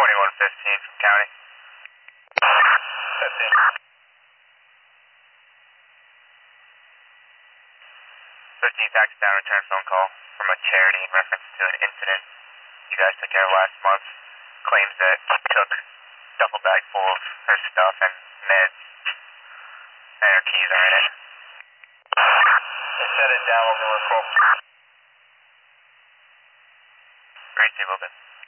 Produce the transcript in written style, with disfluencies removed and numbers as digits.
2115 from county. 15. 13 tax down return phone call from a charity in reference to an incident you guys took care of last month. Claims that he took duffel bag full of her stuff and meds, and her keys are in it. Just set it down, we'll do a call. Great, Steve, well done.